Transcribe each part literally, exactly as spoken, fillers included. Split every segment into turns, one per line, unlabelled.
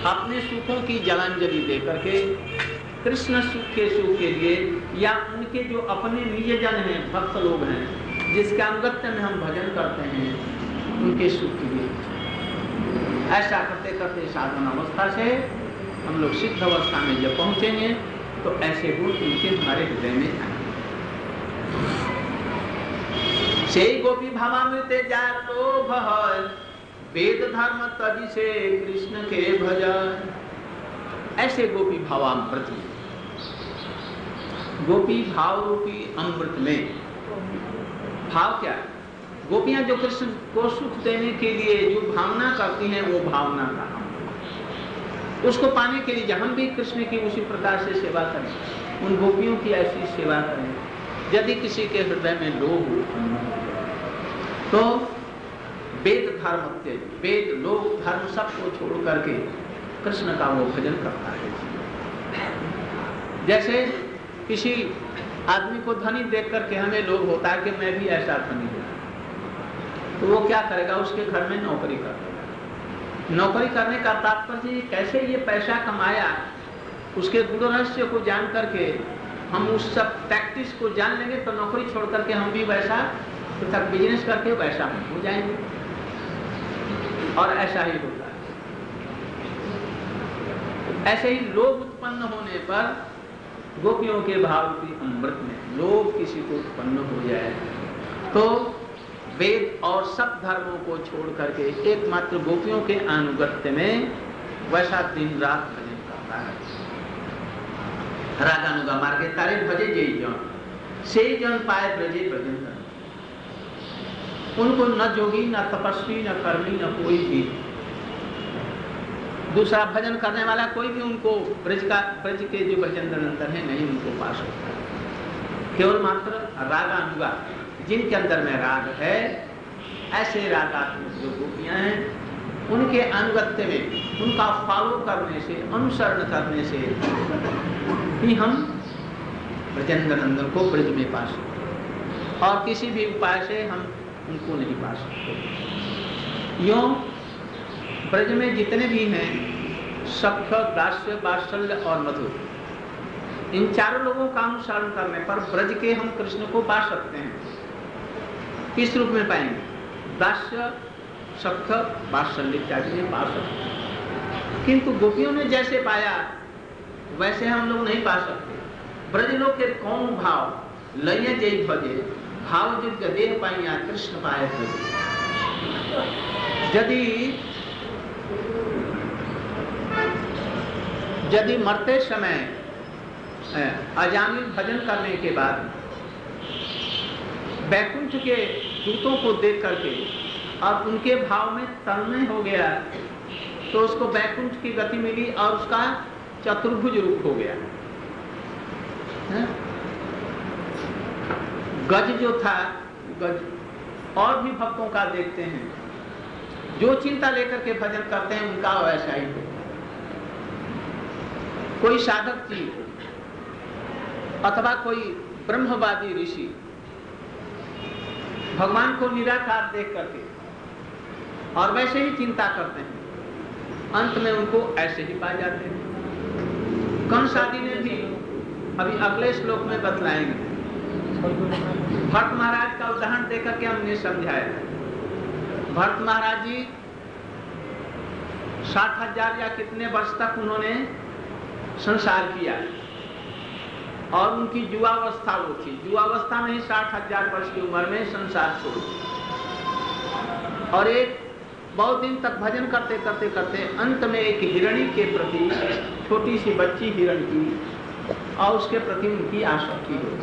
अपने सुखों की जलांजलि दे करके कृष्ण सुख के सुख के लिए, या उनके जो अपने निजजन हैं, भक्त लोग हैं, जिसके अनुगत्य में हम भजन करते हैं, उनके सुख के लिए, ऐसा करते करते साधन अवस्था से हम लोग सिद्ध अवस्था में जब पहुंचेंगे तो ऐसे गुण उनके हमारे हृदय में आएंगे। से गोपी भावामृते जात लोभ है, वेद धर्म तज से कृष्ण के भजन। ऐसे गोपी भावामृत, गोपी भाव रूपी अमृत में, भाव क्या है? गोपियां जो कृष्ण को सुख देने के लिए जो भावना करती हैं, वो भावना का अमृत। उसको पाने के लिए हम भी कृष्ण की उसी प्रकार से सेवा करें, उन गोपियों की ऐसी सेवा करें। यदि किसी के हृदय में लोभ उत्पन्न हो तो वेद धर्म त्यज, वेद लोक धर्म सबको छोड़ करके कृष्ण का वो भजन करता है। जैसे किसी आदमी को धनी देख करके हमें लोभ होता है कि मैं भी ऐसा धनी हूं, तो वो क्या करेगा? उसके घर में नौकरी करेगा। नौकरी करने का तात्पर्य कैसे ये पैसा कमाया, उसके गुण रहस्य को जान करके हम उस सब टैक्टिस को जान लेंगे तो नौकरी छोड़ करके हम भी वैसा पृथक बिजनेस करके वैसा हो जाएंगे। और ऐसा ही होता है। ऐसे ही लोभ उत्पन्न होने पर गोपियों के भाव की अमृत में लोभ किसी को उत्पन्न हो जाए तो वेद और सब धर्मों को छोड़ करके एकमात्र गोपियों के अनुगत्य में वैसा दिन रात भजन करता है। रागानुगा मार्गे तारे भजे जय जन, से जन पाए ब्रजे भजन कर। उनको न जोगी, न तपस्वी, न कर्मी, न कोई भी दूसरा भजन करने वाला कोई भी उनको ब्रज का ब्रज के जो भजन निरंतर है नहीं उनको पा सकता। केवल मात्र रागानुगा, जिनके अंदर में राग है, ऐसे रागात्मक जो गोपियां हैं, उनके अनुगत्य में, उनका फॉलो करने से, अनुसरण करने से ही हम ब्रजेंद्र नंदन को ब्रज में पा सकते, और किसी भी उपाय से हम उनको नहीं पा सकते। यूं ब्रज में जितने भी हैं, सख्य, दास्य, वात्सल्य और मधुर, इन चारों लोगों का अनुसरण करने पर ब्रज के हम कृष्ण को पा सकते हैं। किस रूप में पाएंगे? दास्य, सख्य, वात्सल्य इत्यादि में पा सकते हैं। किंतु गोपियों ने जैसे पाया वैसे हम लोग नहीं पा सकते। ब्रज लोग के कौन भाव लय जय भजे, भाव जित देह पाइया कृष्ण पाए भजे। यदि यदि मरते समय अजामिल भजन करने के बाद वैकुंठ के दूतों को देख करके और उनके भाव में तन्मय हो गया तो उसको वैकुंठ की गति मिली और उसका चतुर्भुज रूप हो गया। है? गज जो था, गज और भी भक्तों का देखते हैं, जो चिंता लेकर के भजन करते हैं उनका वैसा ही हो। कोई साधक जी अथवा कोई ब्रह्मवादी ऋषि भगवान को निराकार देख करके और वैसे ही चिंता करते हैं, अंत में उनको ऐसे ही पा जाते हैं। कंस आदि ने भी अभी अगले श्लोक में बतलाएंगे। भरत महाराज का उदाहरण देकर के हमने समझाया। भरत महाराज जी साठ हजार या कितने वर्ष तक उन्होंने संसार किया और उनकी युवावस्था वो थी। युवावस्था में ही साठ हजार वर्ष की उम्र में संसार छोड़, और एक बहुत दिन तक भजन करते करते करते अंत में एक हिरणी के प्रति, छोटी सी बच्ची हिरण की, और उसके प्रति उनकी आसक्ति हो।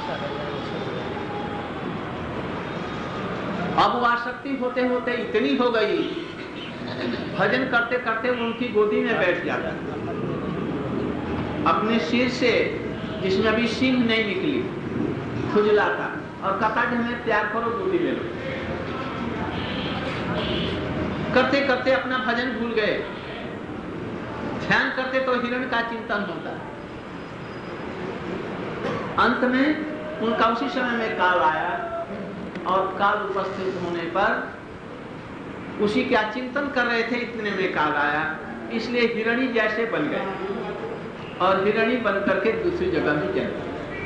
अब वो आसक्ति होते होते इतनी हो गई, भजन करते करते वो उनकी गोदी में बैठ जाता, अपने सिर से जिसमें अभी सींग नहीं निकली खुजलाता, और कहता कि हमें प्यार करो, गोदी में लो। करते करते अपना भजन भूल गए। ध्यान करते तो हिरण का चिंतन होता है। अंत में उनका उसी समय में काल आया, और काल उपस्थित होने पर उसी क्या चिंतन कर रहे थे, इतने में काल आया इसलिए हिरणी जैसे बन गए और हिरणी बन करके दूसरी जगह भी जन्म।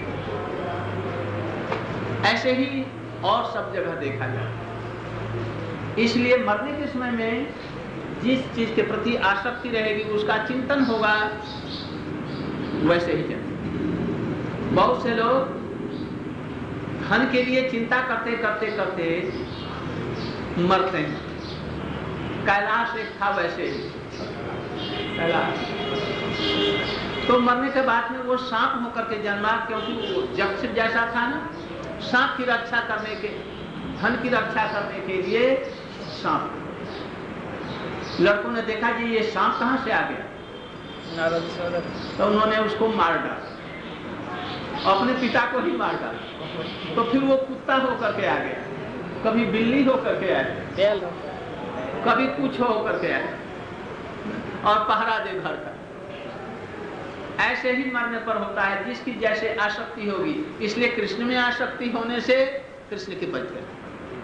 ऐसे ही और सब जगह देखा जाए। इसलिए मरने के समय में जिस चीज के प्रति आसक्ति रहेगी उसका चिंतन होगा, वैसे ही जन्म। बहुत से लोग धन के लिए चिंता करते करते करते मरते हैं। कैलाश एक था वैसे ही, कैलाश तो मरने के बाद में वो सांप होकर के जन्मा, क्योंकि वो यक्ष जैसा था ना। सांप की रक्षा करने के, धन की रक्षा करने के लिए सांप। लड़कों ने देखा कि ये सांप कहां से आ गया, तो उन्होंने उसको मार डाला, अपने पिता को ही मार डाला। तो फिर वो कुत्ता होकर के आ गया, कभी बिल्ली होकर के आया, कभी कुछ होकर के आया और पहरा दे घर का। ऐसे ही मरने पर होता है जिसकी जैसे आसक्ति होगी। इसलिए कृष्ण में आसक्ति होने से कृष्ण की बच गए।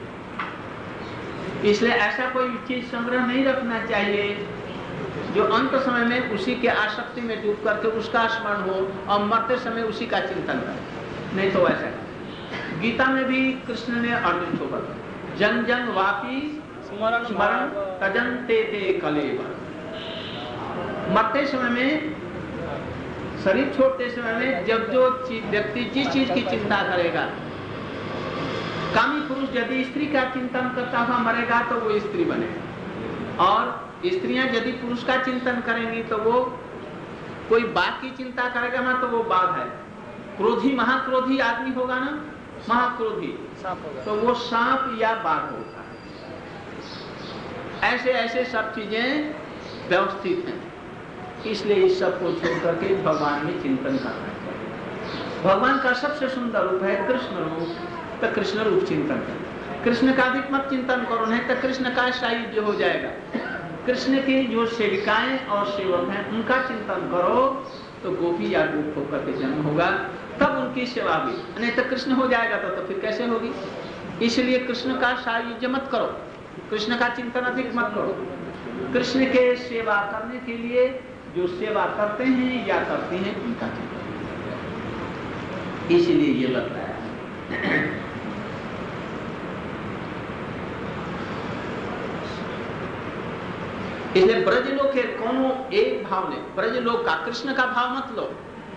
इसलिए ऐसा कोई चीज संग्रह नहीं रखना चाहिए जो अंत समय में उसी के आसक्ति में डूब करके उसका स्मरण हो और मरते समय उसी का चिंतन करे। नहीं तो ऐसा गीता में भी कृष्ण ने अर्जुन को बताया, जन जन वापी स्मरण तजन्ते ते कलेवर। मरते समय में, शरीर छोड़ते समय में जब जो व्यक्ति जिस चीज की चिंता करेगा, कामी पुरुष यदि स्त्री का चिंतन करता हुआ मरेगा तो वो स्त्री बनेगा, और स्त्रियां यदि पुरुष का चिंतन करेंगी तो वो कोई बाघ की चिंता करेगा ना तो वो बाघ है। क्रोधी महाक्रोधी आदमी होगा ना, महाक्रोधी, तो वो सांप या बाघ होगा। ऐसे ऐसे सब चीजें व्यवस्थित हैं। इसलिए इस सब को छोड़ करके भगवान में चिंतन करना चाहिए। भगवान का सबसे सुंदर रूप है कृष्ण रूप, तो कृष्ण रूप चिंतन करो। कृष्ण का अधिक मत चिंतन करो, नहीं तो कृष्ण का सायुज्य हो जाएगा। कृष्ण की जो सेविकाएं और सेवक हैं उनका चिंतन करो तो गोपी या गोप होकर के जन्म होगा, तब उनकी सेवा भी। नहीं तो कृष्ण हो जाएगा तो, तो फिर कैसे होगी। इसलिए कृष्ण का सायुज्य मत करो, कृष्ण का चिंतन अधिक मत करो। कृष्ण के सेवा करने के लिए जो सेवा करते हैं या करती हैं उनका चिंतन, इसलिए ये बताया। इसलिए ब्रजलोक के कोनो एक भाव ने, ब्रजलोक का कृष्ण का भाव मत लो।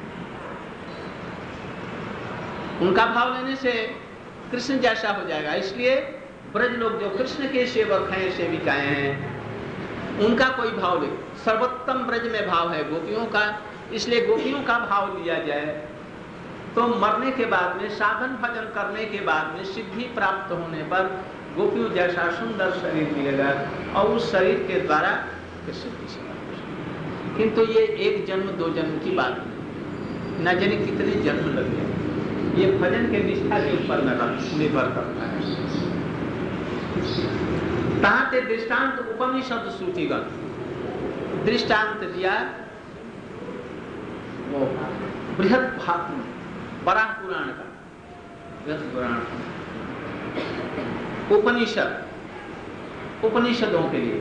उनका भाव लेने से कृष्ण जैसा हो जाएगा। इसलिए ब्रजलोक जो कृष्ण के सेवक हैं, सेविकाएं हैं, उनका कोई भाव ले। सर्वोत्तम ब्रज में भाव है गोपियों का, इसलिए गोपियों का भाव लिया जाए तो मरने के बाद में, साधन भजन करने के बाद में, सिद्धि प्राप्त होने पर गोपियों जैसा सुंदर शरीर मिलेगा और उस शरीर के द्वारा कृष्ण की सेवा। किंतु ये एक जन्म दो जन्म की बात नहीं, न जाने कितने जन्म लगे। ये भजन के निष्ठा के ऊपर निर्भर करता है। ताते दृष्टांत उपनिषद सूचिगण दृष्टांत दिया, वो बृहद बराह पुराण का, बृहद पुराण उपनिषद, उपनिषदों के लिए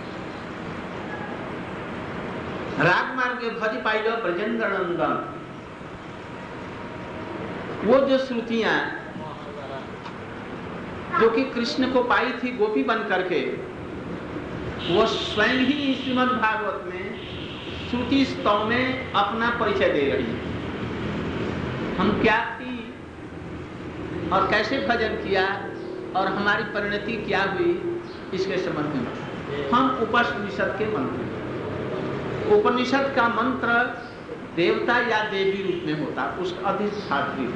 राग मार्ग भज पाइलो ब्रजेंद्र नंदन। वो जो श्रुतियां जो कि कृष्ण को पाई थी गोपी बन करके, वो स्वयं ही श्रीमद् भागवत में श्रुति स्तव में अपना परिचय दे रही है। हम क्या थी और कैसे भजन किया और हमारी परिणति क्या हुई, इसके संबंध में हम उपनिषद के मंत्र, उपनिषद का मंत्र देवता या देवी रूप में होता, उसका अधिष्ठात्री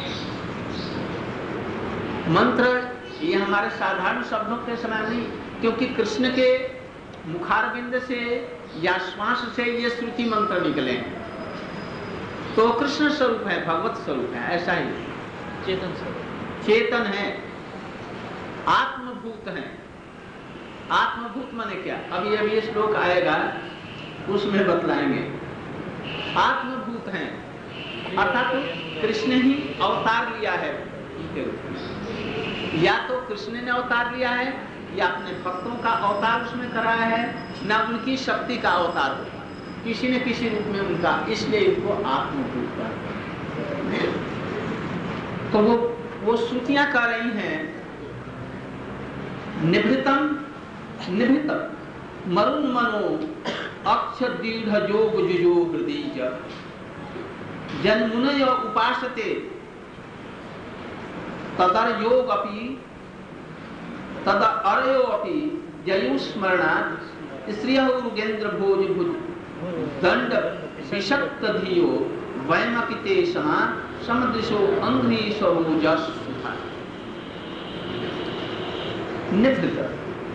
मंत्र। ये हमारे साधारण शब्दों के समय नहीं, क्योंकि कृष्ण के मुखारविंद से या श्वास से ये श्रुति मंत्र निकले, तो कृष्ण स्वरूप है, भगवत स्वरूप है। ऐसा ही चेतन स्वरूप, चेतन है, आत्मभूत है। आत्मभूत माने क्या, अभी अभी ये श्लोक आएगा उसमें बतलाएंगे। आत्मभूत है अर्थात तो कृष्ण ही अवतार लिया है उनके रूप में। या तो कृष्ण ने अवतार लिया है या अपने भक्तों का अवतार उसमें कराया है, ना उनकी शक्ति का अवतार होगा, किसी न किसी रूप में उनका, इसलिए इनको आत्मभूत कर। तो वो वो श्रुतियां कह रही हैं निभृतम निभृतम मरुन मनो अक्ष दीढ़ जोग जुजो हृदय जन्मुनय उपासते तदर योग अपि तद अरयो अपि जयुस्मरणात् स्त्रियः उरुगेन्द्र भोज भुज दंड विषक्त धियो वयमपि ते समा समदृशो अंघ्रि सरोजस सुधा। निभृत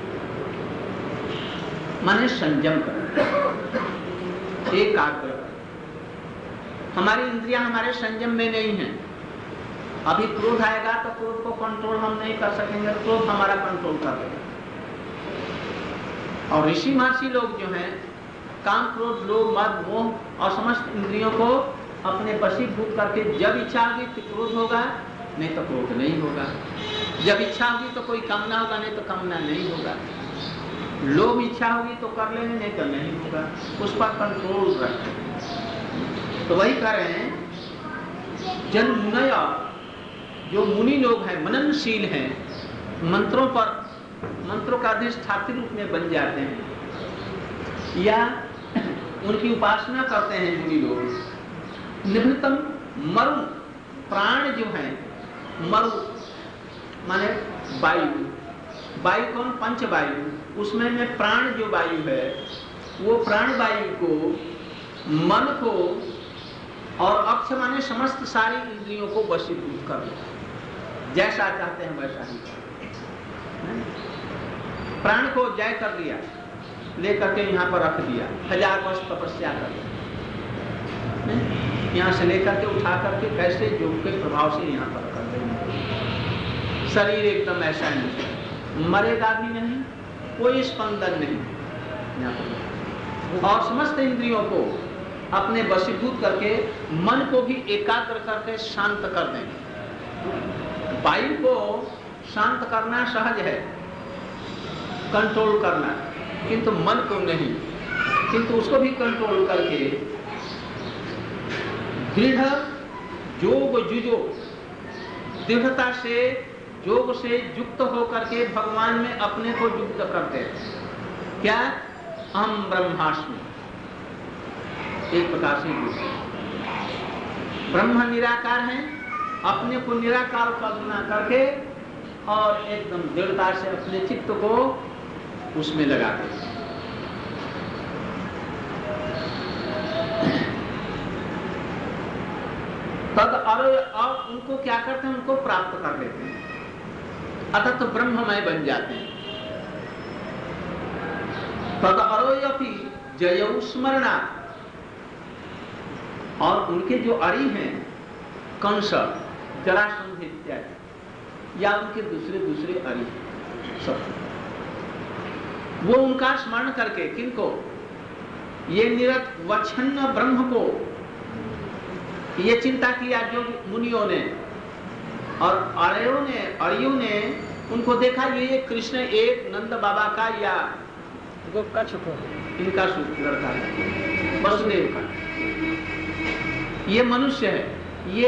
माने संयम कर, एकाग्र। हमारी इंद्रियां हमारे संयम में नहीं है। अभी क्रोध आएगा तो क्रोध को कंट्रोल हम नहीं कर सकेंगे, क्रोध हमारा कंट्रोल कर देगा। और ऋषि महर्षि लोग जो हैं काम क्रोध लोभ मद मोह और समस्त इंद्रियों को अपने वशीभूत करके जब इच्छा होगी तो क्रोध होगा, नहीं तो क्रोध नहीं होगा। जब इच्छा होगी तो कोई कामना होगा, नहीं तो कामना नहीं होगा। लोभ इच्छा होगी तो कर लेंगे, नहीं तो नहीं होगा। उस पर कंट्रोल रखें। तो वही कह रहे हैं जन मुनया, जो मुनि लोग हैं, मननशील हैं, मंत्रों पर मंत्रों का अधिष्ठात्री रूप में बन जाते हैं या उनकी उपासना करते हैं मुनि लोग। निभृतम मरु, प्राण जो है, मरु माने वायु, वायु कौन? पंच वायु। उसमें में प्राण जो वायु है, वो प्राण वायु को, मन को और अक्ष माने समस्त सारी इंद्रियों को वशीभूत कर लो, जैसा चाहते हैं वैसा ही। प्राण को जय कर दिया, लेकर के यहाँ पर रख दिया, हजार वर्ष तपस्या कर दिया, यहाँ से लेकर के उठा करके कैसे योग के प्रभाव से यहाँ पर कर देंगे। शरीर एकदम ऐसा नहीं, मरेगा भी नहीं, कोई स्पंदन नहीं यहाँ पर। और समस्त इंद्रियों को अपने वशीभूत करके मन को भी एकाग्र करके शांत कर देंगे। वायु को शांत करना सहज है, कंट्रोल करना, किंतु मन को नहीं। किंतु उसको भी कंट्रोल करके दृढ़ योग जुजो, दृढ़ता से योग से युक्त होकर के भगवान में अपने को युक्त करते हैं। क्या? अहम ब्रह्मास्मि, एक प्रकार से ब्रह्म निराकार है, अपने को निराकार कल्पना करके और एकदम दृढ़ता से अपने चित्त को उसमें लगाते हैं। तद और उनको क्या करते हैं? उनको प्राप्त कर लेते हैं, अतः तो ब्रह्ममय बन जाते हैं। तद अरोयपि जयौ स्मरणा, और उनके जो अरी हैं, कंस, जरासंध इत्यादि, या उनके दूसरे दूसरे अरी सब, वो उनका स्मरण करके, किनको? ये निरवच्छिन्न ब्रह्म को ये चिंता किया जो मुनियों ने और अरियों ने अरियों ने उनको देखा, ये कृष्ण एक नंद बाबा का या गोप का छोटा इनका लड़का है, वसुदेव का, ये मनुष्य है, ये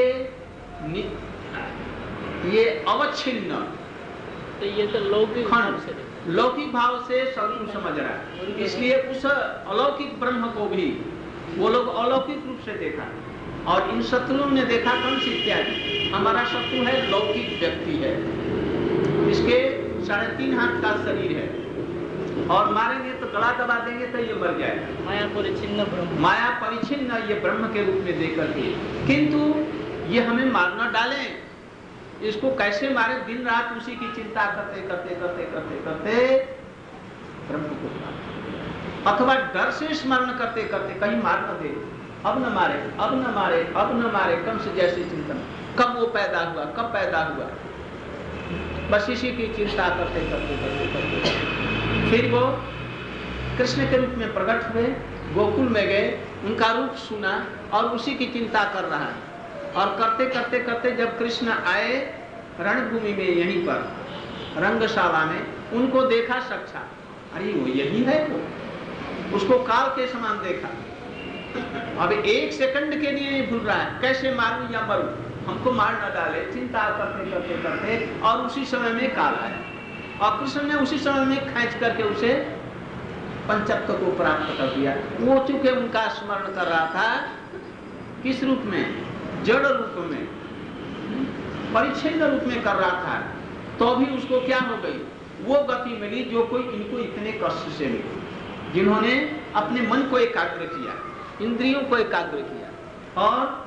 ये अवच्छिन्न,
तो ये तो लौकिक भाव से
लौकिक भाव से सब समझ रहा है। इसलिए उस अलौकिक ब्रह्म को भी वो लोग अलौकिक रूप से देखा, और इन शत्रुओं ने देखा कंस इत्यादि, हमारा शत्रु है, लौकिक व्यक्ति है, इसके साढ़े तीन हाथ का शरीर है, और मारेंगे तो गला दबा देंगे तो ये मर जाएगा।
माया परिचिन्न ब्रह्म,
माया परिचिन्न ये ब्रह्म के रूप में देकर के, किंतु ये हमें मारना डालें, इसको कैसे मारे? दिन रात उसी की चिंता करते करते करते करते करते ब्रह्म को मारे, अथवा डर से स्मरण करते करते कहीं मार न दे, अब न मारे, अब न मारे, अब न मारे, कंस जैसे चिंतन, कब वो पैदा हुआ, कब पैदा हुआ, बस इसी की चिंता करते करते करते करते फिर वो कृष्ण के रूप में प्रकट हुए, गोकुल में गए, उनका रूप सुना और उसी की चिंता कर रहा है। और करते करते करते जब कृष्ण आए रणभूमि में, यहीं पर रंगशाला में, उनको देखा साक्षात, अरे वो यही है, वो उसको काल के समान देखा। अब एक सेकंड के लिए नहीं भूल रहा है कैसे मारूं या मरूं, हमको मार न डाले, चिंता करते करते करते, और उसी समय में काल आया और कृष्ण ने उसी समय में खींच करके उसे पंचत्व को प्राप्त कर दिया। वो चूंकि उनका स्मरण कर रहा था किस रूप में, जड़ रूप में, परिच्छिन्न रूप में कर रहा था, तो भी उसको क्या हो गई, वो गति मिली जो कोई इनको इतने कष्ट से मिली, जिन्होंने अपने मन को एकाग्र किया, इंद्रियों को एकाग्र किया और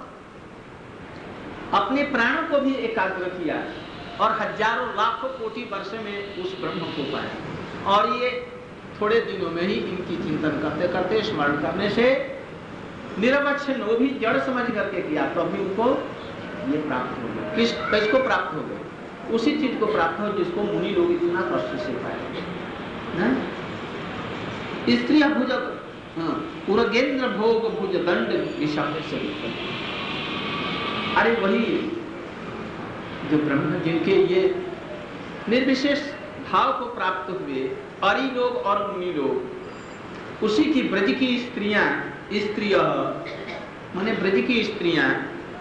अपने प्राणों को भी एकाग्र किया और हजारों लाखों कोटि वर्ष में उस ब्रह्म को पाया। और ये थोड़े दिनों में ही इनकी चिंतन करते करते, स्मरण करने से निरवच्छिन्न, वो भी जड़ समझ करके किया, तो अभी उनको ये प्राप्त हो गया। किस किसको प्राप्त हो गया, उसी चीज को प्राप्त हो जिसको मुनि लोग इतना कष्ट से पाए। स्त्री भुज उरगेंद्र भोग भुज दंड विषम से, अरे वही जो ब्रह्म जिनके ये निर्विशेष भाव को प्राप्त हुए अरि लोग और मुनि लोग, उसी की ब्रज की स्त्रियां, स्त्रियः माने ब्रज की स्त्रियां,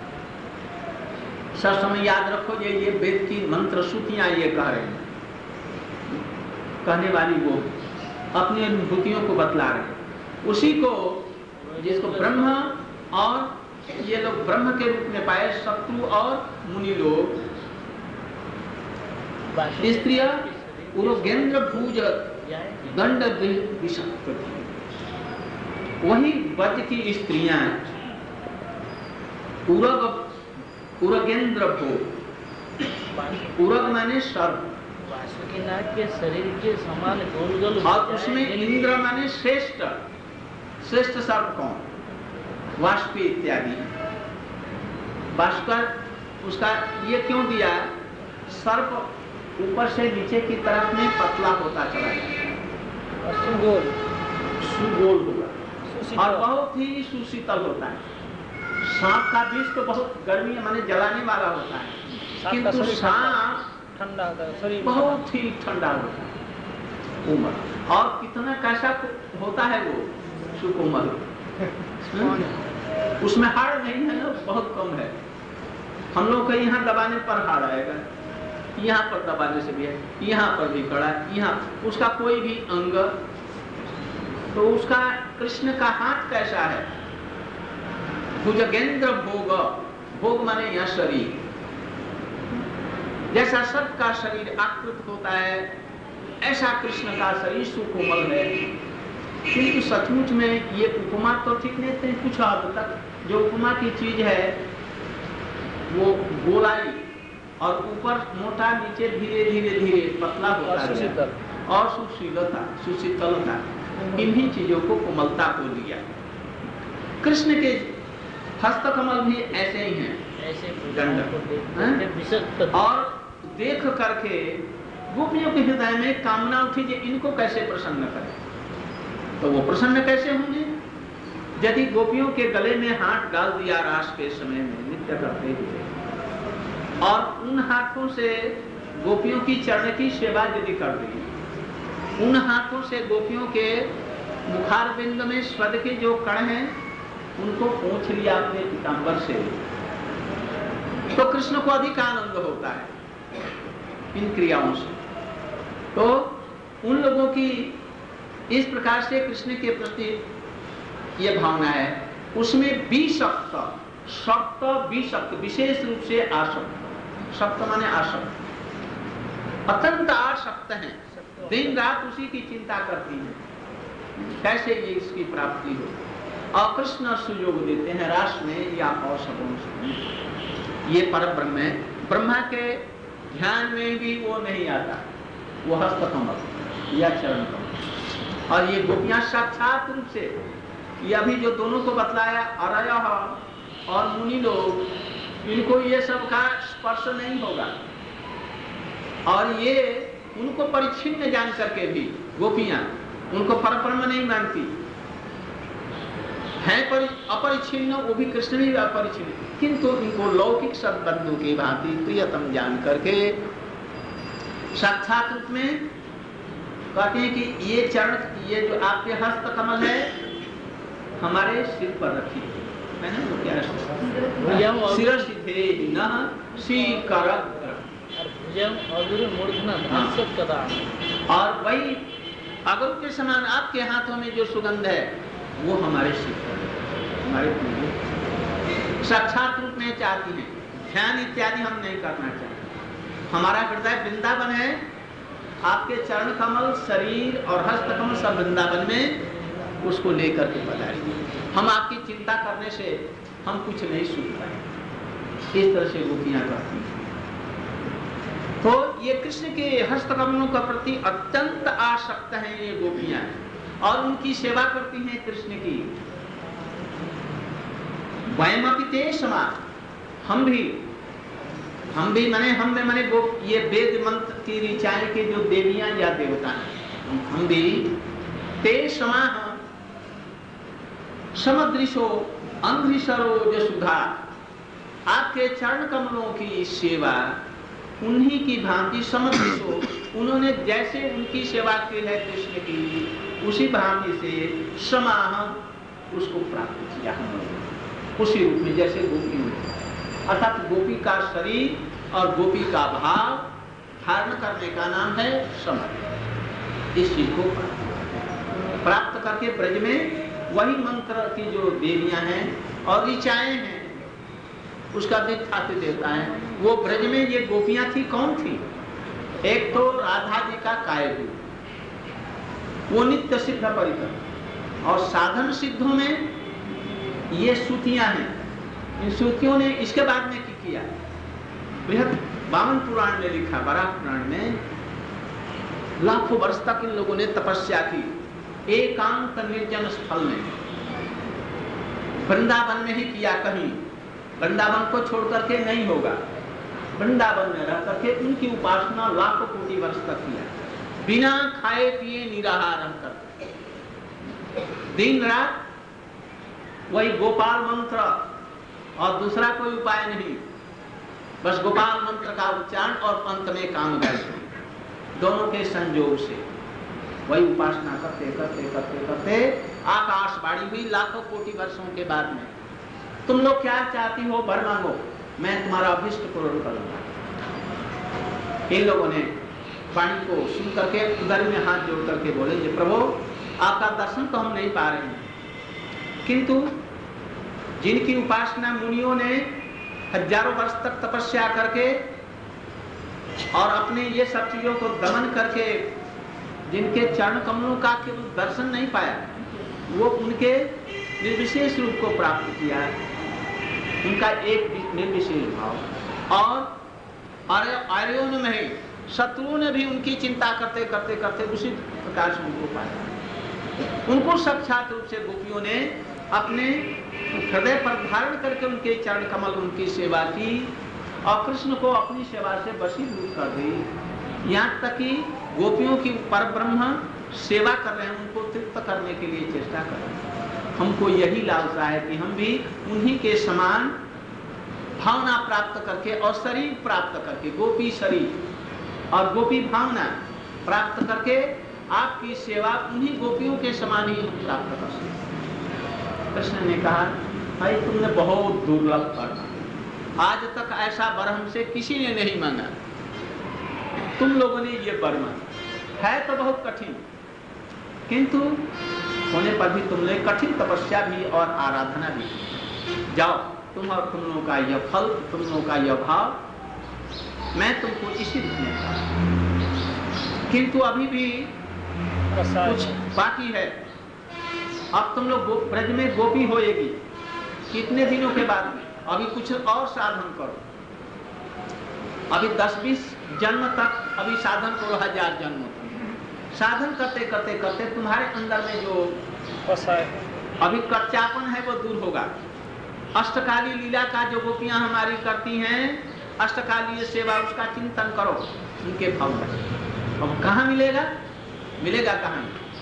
सब समय याद रखो ये ये वेद की मंत्र श्रुतियां ये कह रहे हैं, कहने वाली वो अपनी अनुभूतियों को बतला रहे हैं, उसी को जिसको ब्रह्म और ये लोग ब्रह्म के रूप में पाए, शत्रु और मुनि लोग, स्त्रिय उरगेंद्र भुज दंड विषम, वही ब्रज की स्त्रियां उरग उरगेंद्र भोग, उरग माने सर्प,
वासुकीनाग के शरीर के समान गोल गोल,
और उसमें इंद्र माने श्रेष्ठ, श्रेष्ठ सर्प कौन, वाष्पी इत्यादि। भास्कर उसका ये क्यों दिया, सर्प ऊपर से नीचे की तरफ में पतला होता चला जाता है, सुगोल सुगोल होगा और बहुत ही सुशीतल होता है। सांप का विष तो बहुत गर्मी माने जलाने वाला होता है, किंतु सांप
ठंडा होता है, शरीर
बहुत ही ठंडा होता है, कोमल, और कितना कैसा होता है वो सुकोमल, उसमें हाड़ नहीं है ना, बहुत कम है। हम लोग का यहाँ दबाने पर हाड़ आएगा, यहाँ पर दबाने से भी है, यहाँ पर भी कड़ा, यहाँ उसका कोई भी अंग, तो उसका कृष्ण का हाथ कैसा है, भुजगेंद्र भोग, भोग माने यह शरीर, जैसा सर्प का शरीर आकृत होता है ऐसा कृष्ण का शरीर सुकोमल है। किंतु सचमुच में ये उपमा तो ठीक नहीं थे, कुछ हद तक जो उपमा की चीज है वो गोलाई और ऊपर मोटा, नीचे धीरे धीरे धीरे पतला होता है और सुशीलता सुशीतलता, इन्हीं चीजों को कोमलता को लिया। कृष्ण के हस्तकमल भी ऐसे ही हैं,
ऐसे
दंड, और देख करके गोपियों के हृदय में कामना उठी कि इनको कैसे प्रसन्न करें। तो वो प्रसन्न कैसे होंगे, यदि गोपियों के गले में हाथ डाल दिया रास के समय में नृत्य करते हुए, और उन हाथों से गोपियों की चरण की सेवा यदि कर दी, उन हाथों से गोपियों के मुखारबिंद में स्वर्ग के जो कण हैं उनको पोंछ लिया अपने पीतांबर से, तो कृष्ण को अधिक आनंद होता है इन क्रियाओं से। तो उन लोगों की इस प्रकार से कृष्ण के प्रति ये भावना है, उसमें विषक्त, शक्त विषक्त, विशेष रूप से आसक्त, शक्त माने आसक्त, अत्यंत आसक्त है, दिन रात उसी की चिंता करती है कैसे ये इसकी प्राप्ति हो, और कृष्ण सुयोग देते हैं रास में या औषधों से। ये पर ब्रह्म है, ब्रह्मा के ध्यान में भी वो नहीं आता, वो हस्तकमल या चरण कमल, और ये गोपियां साक्षात रूप से, ये अभी जो दोनों को बतलाया अरयः और मुनि लोग, इनको ये सब का स्पर्श नहीं होगा, और ये उनको परिच्छिन्न जान करके भी गोपियां उनको परब्रह्म नहीं मानती है, पर अपरिच्छिन्न, वो भी कृष्ण भी अपरिच्छिन्न, किंतु इनको लौकिक सद्बंधु की भांति प्रियतम जान करके साक्षात रूप में कहते हैं कि ये चरण, ये जो आपके हस्त कमल है हमारे सिर पर रखी है ना, वो क्या है, शिरसिधे नः श्रीकर, और वही अगर के समान आपके हाथों में जो सुगंध है वो हमारे सिर पर, हमारे पूरे साक्षात रूप में चाहती है। ध्यान इत्यादि हम नहीं करना चाहते। हमारा हृदय वृंदावन है, आपके चरण कमल, शरीर और हस्त कमल सब वृंदावन में, उसको लेकर के पधारिए। हम आपकी चिंता करने से हम कुछ नहीं सुन पाए। इस तरह से गोपियां करती हैं। तो ये कृष्ण के हस्त कमलों का प्रति अत्यंत आसक्त हैं ये गोपियां, और उनकी सेवा करती हैं कृष्ण की। वयमपि ते समा, हम भी हम भी माने हम में माने वो ये वेद मंत्र की ऋचाएं के जो देवियां या देवता हैं, हम भी ते समा समदृशो अंधृशरो जसुधा, आपके चरण कमलों की सेवा उन्हीं की भांति समदृशो, उन्होंने जैसे उनकी सेवा की है कृष्ण की, उसी भांति से समाह उसको प्राप्त किया हम लोगों, उसी रूप में जैसे गोपी में। अर्थात गोपी का शरीर और गोपी का भाव धारण करने का नाम है समाधि। इस चीज को प्राप्त करके ब्रज में वही मंत्र की जो देवियां हैं और ऋचाएं हैं उसका भी ख्याति देता है। वो ब्रज में ये गोपियां थी, कौन थी? एक तो राधा जी का कायदू, वो नित्य सिद्ध परिकर, और साधन सिद्धों में ये श्रुतियां हैं। इन श्रुतियों ने इसके बाद में क्या किया? बृहद वामन पुराण में लिखा, बराह पुराण में, लाखों वर्ष तक इन लोगों ने तपस्या की एकांत निर्जन स्थल में, वृंदावन में ही किया। कहीं वृंदावन को छोड़ करके नहीं होगा, वृंदावन में रह करके उनकी उपासना लाखों कोटि वर्ष तक किया, बिना खाए पिए निराहार रहकर, दिन रात वही गोपाल मंत्र और दूसरा कोई उपाय नहीं, बस गोपाल मंत्र का उच्चारण और अंत में काम दर्शन, दोनों के संयोग से वही उपासना करते करते करते करते आकाशवाणी हुई लाखों कोटि वर्षों के बाद में, तुम लोग क्या चाहती हो वर मांगो, मैं तुम्हारा अभिष्ट पूर्ण करूंगा। इन लोगों ने वाणी को सुन करके उदर में हाथ जोड़ करके बोले, ये प्रभु आपका दर्शन तो हम नहीं पा रहे हैं, किंतु जिनकी उपासना मुनियों ने हजारों वर्ष तक तपस्या करके और अपने ये सब चीजों को दमन करके जिनके चरण कमलों का केवल दर्शन नहीं पाया, वो उनके निर्विशेष रूप को प्राप्त किया, उनका एक निर्विशेष भाव। और आर्यों में ही शत्रुओं ने भी उनकी चिंता करते करते करते उसी प्रकार से उनको पाया। उनको साक्षात रूप से गोपियों ने अपने हृदय पर धारण करके उनके चरण कमल, उनकी सेवा की और कृष्ण को अपनी सेवा से वशीभूत कर दी। यहाँ तक कि गोपियों की परब्रह्म सेवा कर रहे हैं, उनको तृप्त करने के लिए चेष्टा कर रहे हैं। हमको यही लालसा है कि हम भी उन्हीं के समान भावना प्राप्त करके और शरीर प्राप्त करके, गोपी शरीर और गोपी भावना प्राप्त करके आपकी सेवा उन्हीं गोपियों के समान ही हम प्राप्त कर सकते। कृष्ण ने कहा, भाई तुमने बहुत दुर्लभ करना, आज तक ऐसा वर हमसे किसी ने नहीं मांगा, तुम लोगों ने ये वर मांगा है तो बहुत कठिन, किंतु होने पर भी तुमने कठिन तपस्या भी और आराधना भी, जाओ तुम और तुम लोगों का यह फल, तुम लोगों का यह भाव मैं तुमको इसी रूप में दूंगा। किंतु अभी भी कुछ बाकी है, अब तुम लोग ब्रज में गोपी होएगी कितने दिनों के बाद में, अभी कुछ और साधन करो, अभी दस बीस जन्म तक अभी साधन करो, हजार जन्म तक साधन करते करते करते तुम्हारे अंदर में जो अभी कच्चापन है वो दूर होगा। अष्टकाली लीला का जो गोपियां हमारी करती हैं, अष्टकालीय सेवा, उसका चिंतन करो उनके भाव में। अब कहाँ मिलेगा, मिलेगा कहाँ?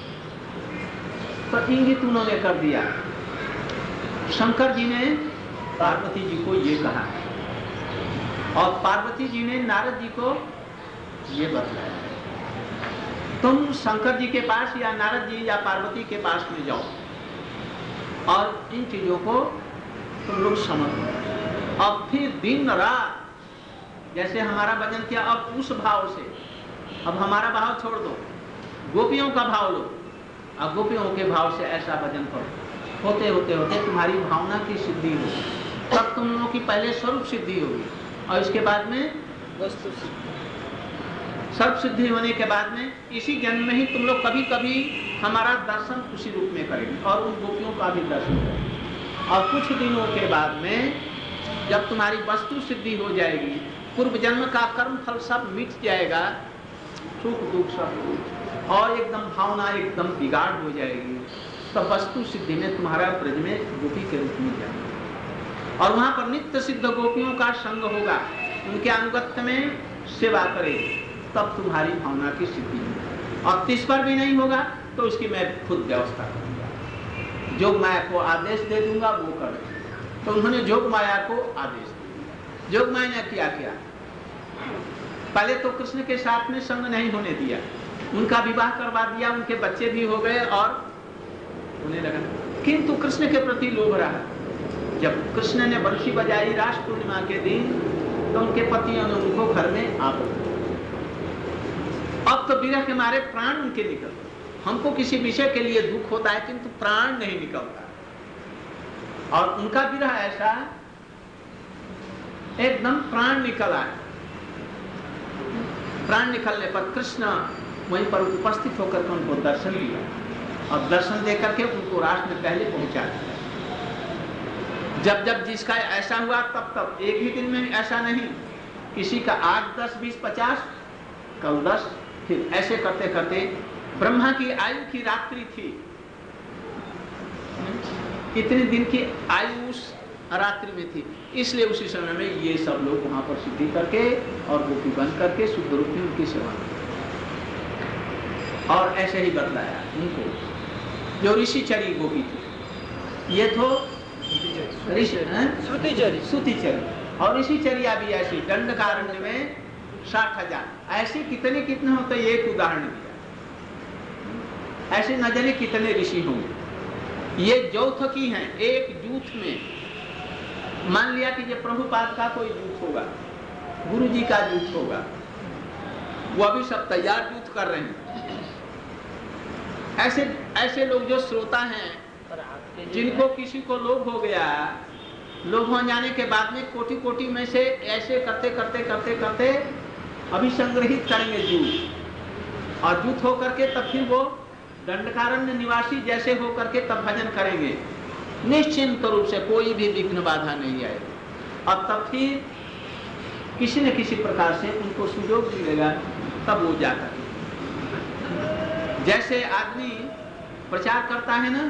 तो इंगित उन्होंने कर दिया। शंकर जी ने पार्वती जी को ये कहा और पार्वती जी ने नारद जी को ये बतलाया तुम शंकर जी के पास या नारद जी या पार्वती के पास में जाओ और इन चीजों को तुम लोग समझो। अब फिर दिन रात जैसे हमारा भजन किया, अब उस भाव से, अब हमारा भाव छोड़ दो, गोपियों का भाव लो, अब गोपियों के भाव से ऐसा भजन करो। होते होते होते तुम्हारी भावना की सिद्धि होगी, तब तुम लोगों की पहले स्वरूप सिद्धि होगी और इसके बाद में
वस्तु सिद्धि।
सर्व सिद्धि होने के बाद में इसी जन्म में ही तुम लोग कभी कभी हमारा दर्शन उसी रूप में करेंगे और उन गोपियों का भी दर्शन करेंगे। और कुछ दिनों के बाद में जब तुम्हारी वस्तु सिद्धि हो जाएगी, पूर्व जन्म का कर्म फल सब मिट जाएगा, सुख दुख सब, और एकदम भावना एकदम बिगाड़ हो जाएगी, तब वस्तु सिद्धि में तुम्हारा ब्रज में गोपी के रूप में जाएगा और वहां पर नित्य सिद्ध गोपियों का संग होगा, उनके अनुगत्य में सेवा करेगी, तब तुम्हारी भावना की सिद्धि होगी। और तीस पर भी नहीं होगा तो उसकी मैं खुद व्यवस्था करूंगा, जोग माया को आदेश दे दूंगा वो कर। तो उन्होंने जोग माया को आदेश दिया। जोग माया ने किया क्या, पहले तो कृष्ण के साथ में संग नहीं होने दिया, उनका विवाह करवा दिया, उनके बच्चे भी हो गए और उन्हें लगा, किंतु कृष्ण के प्रति लोभ रहा। जब कृष्ण ने बंशी बजाई रास पूर्णिमा के दिन तो उनके पतियों ने उनको घर में आप, अब तो विरह के मारे प्राण उनके निकल। हमको किसी विषय के लिए दुख होता है किंतु प्राण नहीं निकलता, और उनका विरह ऐसा एकदम प्राण निकला है। प्राण निकलने पर कृष्ण वहीं पर उपस्थित होकर के उनको दर्शन दिया और दर्शन देकर के उनको रास में पहले पहुंचा दिया। जब जब जिसका ऐसा हुआ तब तब, एक ही दिन में ऐसा नहीं, किसी का आठ दस बीस पचास, कल दस, फिर ऐसे करते करते ब्रह्मा की आयु की रात्रि थी, इतने दिन की आयु उस रात्रि में थी, इसलिए उसी समय में ये सब लोग वहां पर सिद्धि करके और गोपी बन करके शुद्ध रूप में उनकी सेवा और ऐसे ही बतलाया उनको। जो ऋषिचरी गोपी थी, ये तो श्रुतिचरी श्रुतिचरी और ऋषिचर्या भी ऐसी, दंडकारण्य में साठ हजार, ऐसे कितने कितने होते, एक उदाहरण दिया, ऐसे न जाने कितने ऋषि होंगे। ये जौथकी हैं, एक जूथ में मान लिया कि ये प्रभुपाद का कोई जूथ होगा, गुरु जी का जूथ होगा, वो अभी सब तैयार जूथ कर रहे हैं। ऐसे ऐसे लोग जो श्रोता हैं, जिनको किसी को लोभ हो गया, लोभ हो जाने के बाद में कोटि कोटि में से ऐसे करते करते करते करते अभी संग्रहित करेंगे जूथ, और जूथ होकर के तब फिर वो दंडकारण्य निवासी जैसे होकर के तब भजन करेंगे, निश्चिंत रूप से कोई भी विघ्न बाधा नहीं आए। और तब फिर किसी न किसी प्रकार से उनको सुयोग मिलेगा, तब वो जाकर, जैसे आदमी प्रचार करता है ना,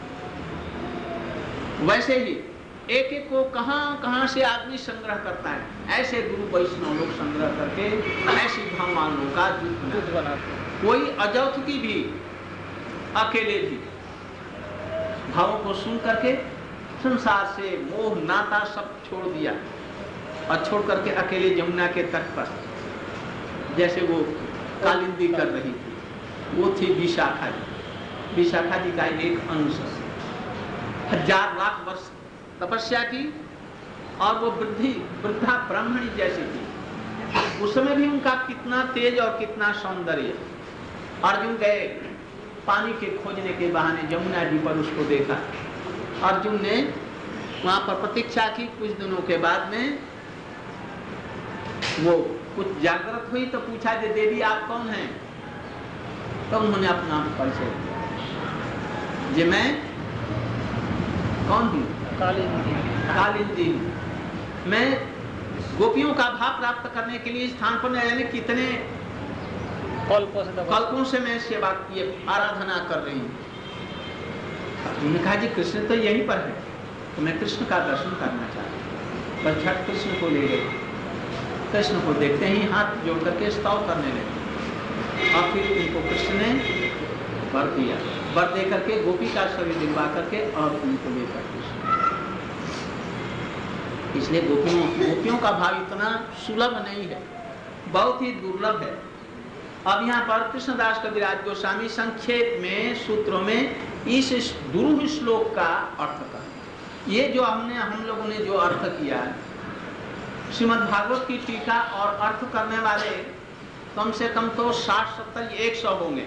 वैसे ही एक एक को कहां कहां से आदमी संग्रह करता है, ऐसे गुरु वैष्णव लोग संग्रह करके ऐसी भगवानों का जूथ बनाते। कोई अजौथकी भी अकेले भी भावों को सुन करके संसार से मोह नाता सब छोड़ दिया और छोड़ करके अकेले यमुना के तट पर, जैसे वो कालिंदी कर रही थी, वो थी विशाखा जी। विशाखा जी का एक अंश, हजार लाख वर्ष तपस्या की, और वो वृद्धि वृद्धा ब्राह्मणी जैसी थी। उस समय भी उनका कितना तेज और कितना सौंदर्य। अर्जुन गए पानी के खोजने के बहाने यमुना जी पर, उसको देखा। अर्जुन ने वहां पर प्रतीक्षा की, कुछ दिनों के बाद में वो कुछ जागृत हुई तो पूछा, जे देवी आप कौन हैं? तो उन्होंने अपना परिचय दिया, जे मैं कौन हूँ?
कालिंदी।
कालिंदी। मैं गोपियों का भाव प्राप्त करने के लिए स्थान पर यानी कितने
कल्पों से
कल्पों से मैं सेवा ये आराधना कर रही हूँ। उन्होंने कहा, जी कृष्ण तो यहीं पर है, तो मैं कृष्ण का दर्शन करना चाहती हूँ। पर झट कृष्ण को ले गए। कृष्ण को देखते ही हाथ जोड़ करके स्तव करने लगे, और फिर उनको कृष्ण ने वर दिया। वर दे करके गोपी का शरीर दिलवा करके और उनको लेकर कृष्ण। इसलिए गोपियों गोपियों का भाव इतना सुलभ नहीं है, बहुत ही दुर्लभ है। अब यहाँ पर कृष्णदास कविराज गोस्वामी संक्षेप में सूत्रों में इस दुरूह श्लोक का अर्थ कर, ये जो हमने हम लोगों ने जो अर्थ किया, श्रीमद् भागवत की टीका और अर्थ करने वाले कम से कम तो साठ सत्तर एक सौ होंगे,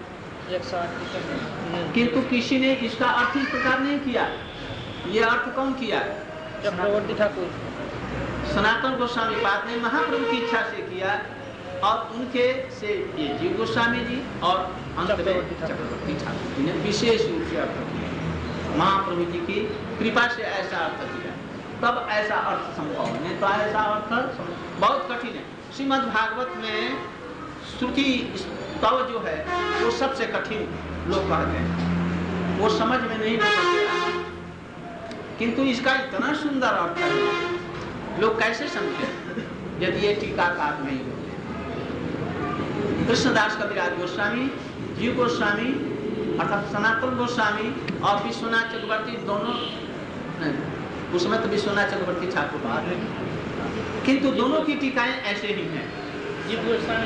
किंतु किसी ने इसका अर्थ इस प्रकार नहीं किया। ये अर्थ कौन किया?
चक्रवर्ती ठाकुर,
सनातन गोस्वामी पाद ने महाप्रभु की इच्छा से किया और उनके से ये जीव गोस्वामी जी और अंत में चक्रवर्ती ठाकुर जी ने विशेष रूप से अर्थ किया। महाप्रभु जी की कृपा से ऐसा अर्थ किया, तब ऐसा अर्थ संभव नहीं तो ऐसा अर्थ बहुत कठिन है। श्रीमद् भागवत में श्रुति स्तव जो है वो सबसे कठिन लोग कहते हैं, वो समझ में नहीं पड़ता, किंतु इसका इतना सुंदर अर्थ है, लोग कैसे समझे यदि ये टीकाकार नहीं होते। कृष्णदास कविराज गोस्वामी, जीव गोस्वामी अर्थात सनातन गोस्वामी और विश्वनाथ चक्रवर्ती दोनों, उस समय तो विश्वनाथ चक्रवर्ती ठाकुर बाहर है, किंतु दोनों की टीकाएं ऐसे ही हैं। जीव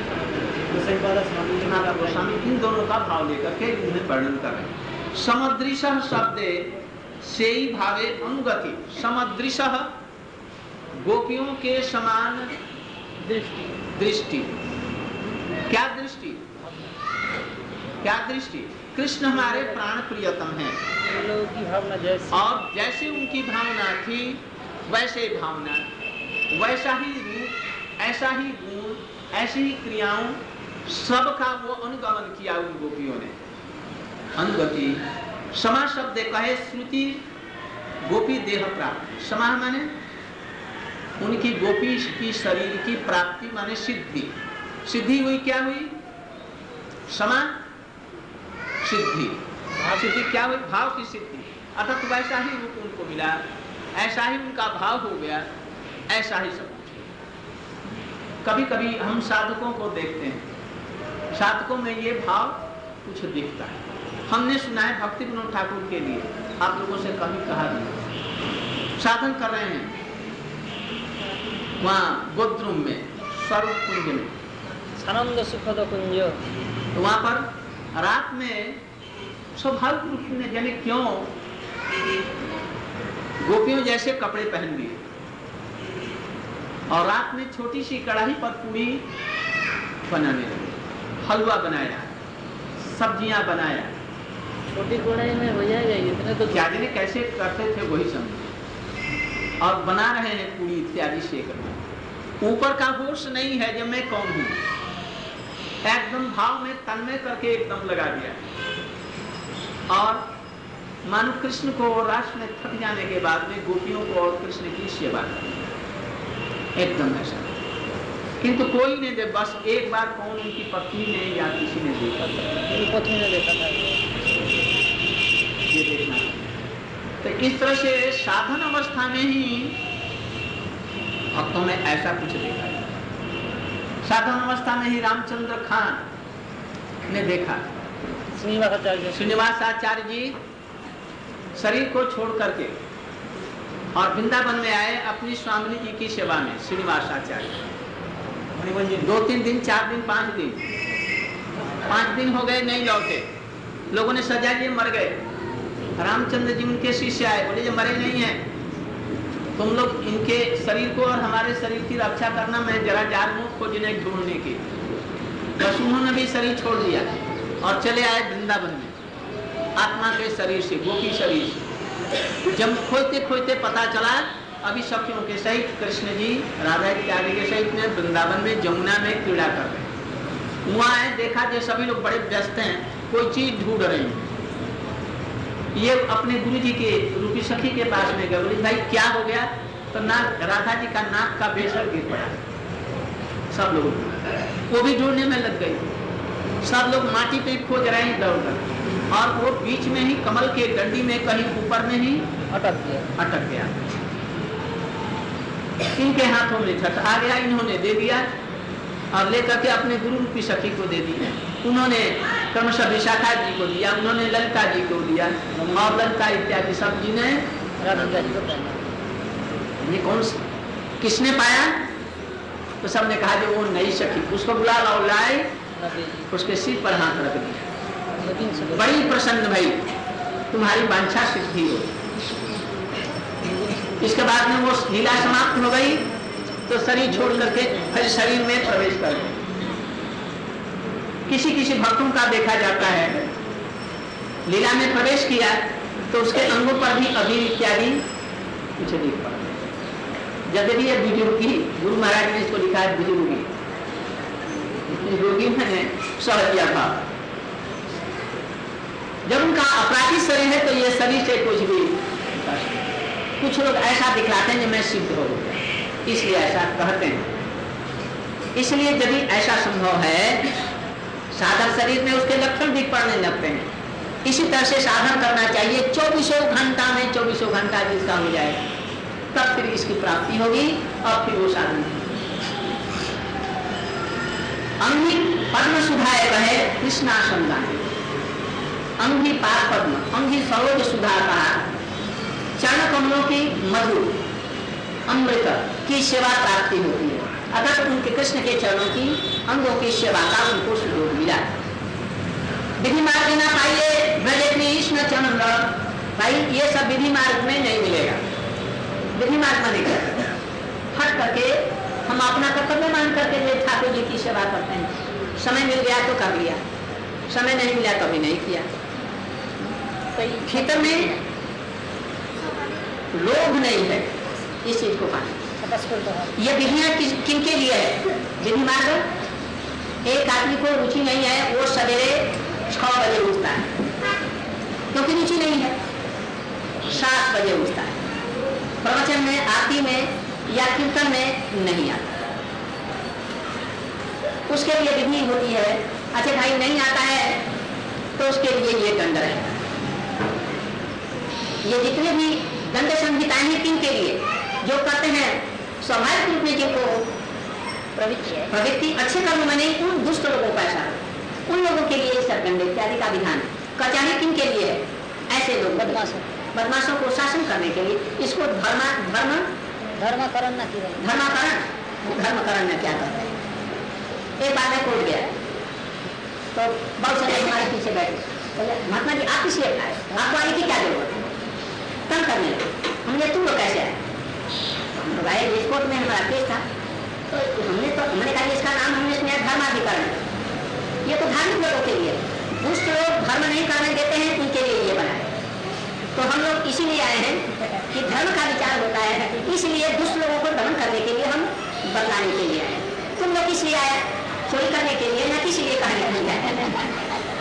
गोस्वामी इन दोनों का भाव लेकर के उन्हें वर्णन कर रहे हैं। समदृशः शब्दे से ही भावे अनुगति, समदृशः गोपियों के समान दृष्टि, दृष्टि क्या दृष्टि, क्या दृष्टि? कृष्ण हमारे प्राण प्रियतम हैं
की भावना जैसे,
और जैसे उनकी भावना थी वैसे भावना, वैसा ही रूप, ऐसा ही गुण, ऐसी ही क्रियाओं सबका वो अनुगमन किया उन गोपियों ने। अनुगति समा शब्द कहे श्रुति गोपी देह प्राप्ति, समा माने उनकी गोपी की शरीर की प्राप्ति माने सिद्धि, सिद्धि हुई, क्या हुई? समा सिद्धि, सिद्धि क्या हुई? भाव की सिद्धि, अर्थात वैसा ही रूप उनको मिला, ऐसा ही उनका भाव हो गया, ऐसा ही सब। कभी कभी हम साधकों को देखते हैं, साधकों में ये भाव कुछ दिखता है। हमने सुना है भक्ति विनोद ठाकुर के लिए, आप लोगों से कभी कहा नहीं, साधन कर रहे हैं वहाँ गोद्रुम में, स्वरूप कुंज में,
आनंद सुखद कुंज,
तो वहाँ पर रात में स्वाभाविक रूप से जाने क्यों गोपियों जैसे कपड़े पहन लिए और रात में छोटी सी कढ़ाई पर पूरी बनाने लगे, हलवा बनाया, सब्जियां बनाया।
छोटी कढ़ाई में हो जाएगा इतने तो
क्या जाने कैसे करते थे वही समझे, और बना रहे हैं पूरी इत्यादि सेक रहे। ऊपर का होश नहीं है जब मैं कौन हूँ, एकदम भाव में तन्मय करके एकदम लगा दिया। और मानो कृष्ण को रास में थक जाने के बाद में गोपियों को और कृष्ण की सेवा कर, एकदम ऐसा। किंतु कोई नहीं दे, बस एक बार कौन उनकी पत्नी ने या किसी ने देखा था,
पत्नी ने देखा था,
ये देखना। तो इस तरह से साधन अवस्था में ही भक्तों में ऐसा कुछ देखा है। साधन अवस्था में ही रामचंद्र खान ने देखा,
श्रीनिवासाचार्य
श्रीनिवासाचार्य जी शरीर को छोड़ करके और वृंदावन में आए अपनी स्वामी जी की सेवा में। श्रीनिवासाचार्य दो तीन दिन, चार दिन, पांच दिन, पांच दिन हो गए नहीं लौटे। लोगों ने सजा दिए, मर गए। रामचंद्र जी उनके शिष्य आए, बोले जो मरे नहीं है, तुम लोग इनके शरीर को और हमारे शरीर की रक्षा करना, मैं जरा जा रहा हूँ खोजने ढूंढने की। बस उन्होंने भी शरीर छोड़ दिया और चले आए वृंदावन में आत्मा के शरीर से, गोपी शरीर से। जब खोजते खोजते पता चला अभी सखियों के सहित कृष्ण जी राधा इत्यादि के सहित में वृंदावन में जमुना में क्रीड़ा कर रहे हैं। वहाँ आए, देखा जो सभी लोग बड़े व्यस्त हैं, कोई चीज ढूंढ रहे हैं। ये अपने गुरु जी के रूपी सखी के पास में गए, बोले भाई क्या हो गया? तो नाक, राधा जी का नाक का बेसर गिर पड़ा। सब लोग वो भी ढूंढने में लग गए, सब लोग माटी पे खोज रहे हैं दौड़ कर, और वो बीच में ही कमल के डंडी में कहीं ऊपर में ही
अटक गया
अटक गया इनके हाथों में छट आ गया, इन्होंने दे दिया और लेकर के अपने गुरु रूपी सखी को दे दिया। उन्होंने क्रमशः विशाखा जी को दिया, उन्होंने ललिता जी को दिया, और ललिता इत्यादि सब जी ने
राधा जी को पहना।
ये कौन किसने पाया? तो सबने कहा जो वो नई सखी, उसको बुला लाओ। लाए
लगे जी।
उसके सिर पर हाथ रख दिया,
लेकिन से
बड़ी प्रसन्न भई, तुम्हारी वांछा सिद्धि हो। इसके बाद में वो लीला समाप्त हो गई तो शरीर छोड़ करके फिर शरीर में प्रवेश कर गए। किसी किसी भक्तों का देखा जाता है लीला में प्रवेश किया तो उसके अंगों पर भी अबीर इत्यादि कुछ दिख पड़ा। यद्यपि ये बुजुर्गी, गुरु महाराज ने इसको लिखा है बुजुर्गी, रोगी मैंने सह किया था। जब उनका अपराधी शरीर है तो ये शरीर से कुछ भी, कुछ लोग ऐसा दिखलाते हैं कि मैं सिद्ध हो गया, इसलिए ऐसा कहते हैं। इसलिए यदि ऐसा संभव है, साधक शरीर में उसके लक्षण दिख पड़ने लगते हैं, इसी तरह से साधन करना चाहिए। चौबीसों घंटा में चौबीसों घंटा जिसका हो जाएगा तब फिर इसकी प्राप्ति होगी और फिर वो साधन। अंगी पद्म सुधाए रहे कृष्णा संदान, अंगी पाद पद्म, अंगी सरोज सुधा कहा, चरण कमलों की मधु अमृत की सेवा प्राप्ति होती है। अगर उनके कृष्ण के चरणों की अंगों की सेवा का उनको सुयोग मिला। विधि मार्ग ना पाइए ब्रज कृष्ण चरण, भाई ये सब विधि मार्ग में नहीं मिलेगा। विधि मार्ग में नहीं हट करके हम अपना कर्तव्य मान करके जो ठाकुर जी की सेवा करते हैं, समय मिल गया तो कर लिया, समय नहीं मिला तो भी नहीं किया। भीतर में लोभ नहीं है इस चीज को पाने। ये विधियां किन के लिए है? विधि मार्ग एक आदमी को रुचि नहीं है, वो सवेरे छह बजे उठता है क्योंकि रुचि नहीं है, सात बजे उठता है, प्रवचन में आरती में या कीर्तन में नहीं आता, उसके लिए विधि होती है। अच्छा भाई नहीं आता है तो उसके लिए ये दंड है। ये जितने भी दंड संहिताएं हैं किनके लिए? जो करते हैं स्वाभाविक रूप में जिनको प्रवृत्ति है, प्रवृत्ति अच्छे कर्म में नहीं, उन दुष्ट लोगों का ऐसा, उन लोगों के लिए सरदंड इत्यादि का विधान। कचाही किन के लिए है? ऐसे लोग बदमाशों बदमाशों को शासन करने के लिए। इसको धर्म धर्म धर्मकरण न किया, धर्मकरण धर्मकरण न क्या कहते हैं। एक बार मैं कोर्ट गया तो बहुत सारे हमारे पीछे बैठे, महात्मा जी आप किस लिए आए, आपको आने की क्या जरूरत है? तंग करने लगे। हमने तुम लोग कैसे आए? हम लोग आए, इस कोर्ट में हमारा केस था तो हमने तो हमने कहा इसका नाम हमने सुना धर्माधिकरण, ये तो धार्मिक लोगों के लिए, दुष्ट लोग धर्म नहीं करने देते हैं उनके लिए ये बनाए। तो हम लोग इसीलिए आए हैं कि धर्म का विचार होता है, इसलिए दुष्ट लोगों को दमन करने के लिए हम बतलाने के लिए आए। तुम लोग किस लिए आए? चोरी करने के लिए, न किसी लिए कहने के लिए।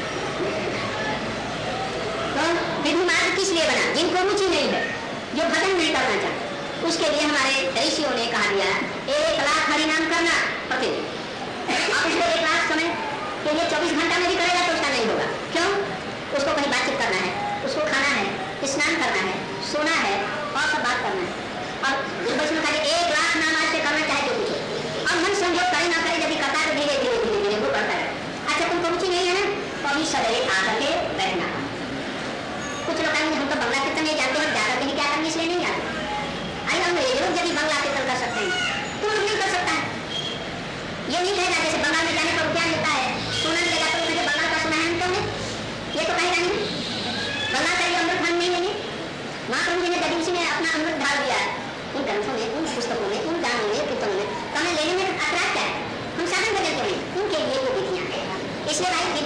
तो विधि मार्ग किस लिए बना? जिनको रुचि नहीं है, जो भजन नहीं करना चाहते, उसके लिए हमारे ऋषियों ने कहा दिया एक लाख हरिनाम करना प्रतिदिन। आप उसको एक लाख समय के लिए चौबीस घंटा में भी करेगा तो उसका नहीं होगा। क्यों? उसको कहीं बातचीत करना है, उसको खाना है, स्नान करना है, सोना है और सब बात करना है। और बस में कहा एक लाख नाम आज से करना चाहे तो कुछ, और मन संयोग करे ना करे, यदि करता है तो धीरे धीरे धीरे धीरे वो करता है। अच्छा तुमको रुचि नहीं है ना, तो अभी सवेरे आकर के बैठना। कुछ लोग कहेंगे हम तो बंगला कीर्तन नहीं जानते, हम जाकर के क्या करने इसलिए नहीं जाते। आई अंग्रेज लोग यदि बंगला कीर्तन कर सकते हैं तो लोग नहीं कर सकता है। ये नहीं कहेगा जैसे बंगाल में जाने पर क्या मिलता है, सोना मिलेगा तो मुझे बंगाल का सुना है हम क्यों? ये तो कहेगा नहीं, बंगाल का ये अमृत हम नहीं लेंगे। महाप्रभु जी ने गरीबी में अपना अमृत ढाल दिया है उन ग्रंथों में, उन पुस्तकों में, उन गानों में, कीर्तनों में, तो हमें लेने में अपराध क्या है? हम साधन कर देते हैं, उनके लिए वो विधियां हैं। इसलिए भाई